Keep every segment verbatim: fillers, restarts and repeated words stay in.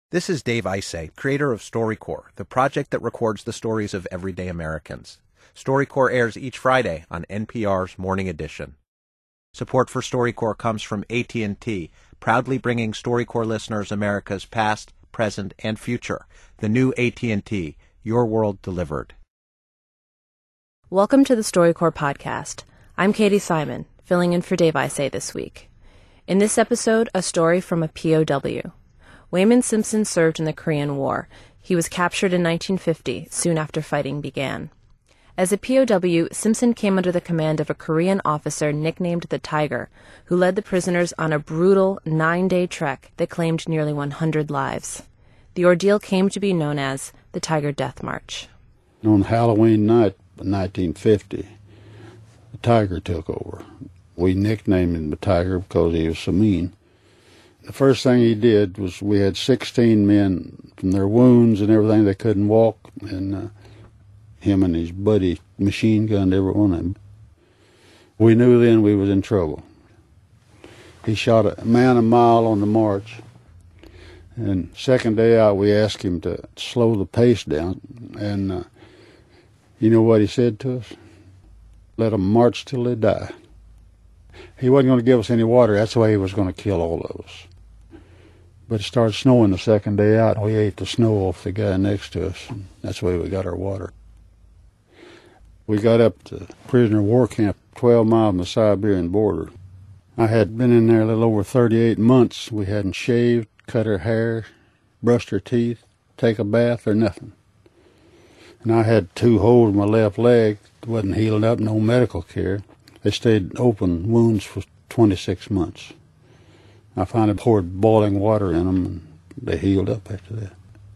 This is Dave Isay, creator of StoryCorps, the project that records the stories of everyday Americans. StoryCorps airs each Friday on N P R's Morning Edition. Support for StoryCorps comes from A T and T, proudly bringing StoryCorps listeners America's past, present, and future. The new A T and T, your world delivered. Welcome to the StoryCorps podcast. I'm Katie Simon, filling in for Dave Isay this week. In this episode, a story from a P O W. Wayman Simpson served in the Korean War. He was captured in nineteen fifty, soon after fighting began. As a P O W, Simpson came under the command of a Korean officer nicknamed the Tiger, who led the prisoners on a brutal nine-day trek that claimed nearly one hundred lives. The ordeal came to be known as the Tiger Death March. On Halloween night of nineteen fifty, the Tiger took over. We nicknamed him the Tiger because he was so mean. The first thing he did was we had sixteen men from their wounds and everything. They couldn't walk, and uh, him and his buddy machine gunned every one of them. We knew then we was in trouble. He shot a man a mile on the march, and second day out we asked him to slow the pace down, and uh, you know what he said to us? Let them march till they die. He wasn't going to give us any water. That's the way he was going to kill all of us. But it started snowing the second day out, and we ate the snow off the guy next to us. And that's the way we got our water. We got up to prisoner of war camp, twelve miles from the Siberian border. I had been in there a little over thirty-eight months. We hadn't shaved, cut our hair, brushed our teeth, take a bath, or nothing. And I had two holes in my left leg. It wasn't healed up, no medical care. They stayed open wounds for twenty-six months. I finally poured boiling water in them, and they healed up after that.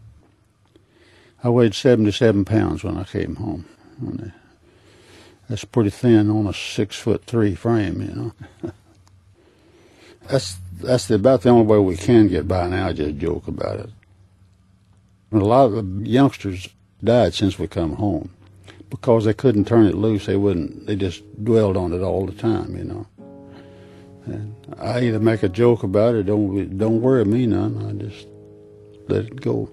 I weighed seventy-seven pounds when I came home. That's pretty thin on a six foot three frame, you know. that's that's the, about the only way we can get by now. I just joke about it. A lot of the youngsters died since we come home because they couldn't turn it loose. They wouldn't. They just dwelled on it all the time, you know. And I either make a joke about it, don't don't worry me none. I just let it go.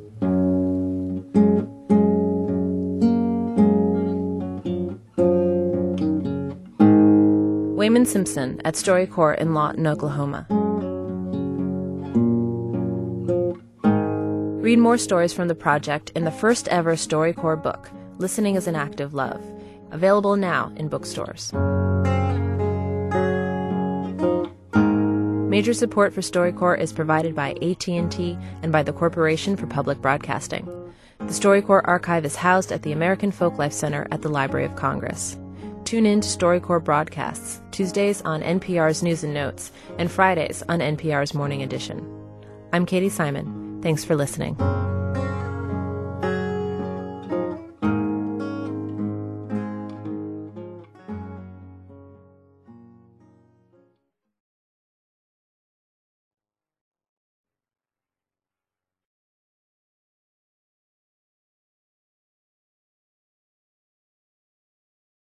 Wayman Simpson at StoryCorps in Lawton, Oklahoma. Read more stories from the project in the first ever StoryCorps book, Listening is an Act of Love, available now in bookstores. Major support for StoryCorps is provided by A T and T and by the Corporation for Public Broadcasting. The StoryCorps archive is housed at the American Folklife Center at the Library of Congress. Tune in to StoryCorps broadcasts, Tuesdays on N P R's News and Notes, and Fridays on N P R's Morning Edition. I'm Katie Simon. Thanks for listening.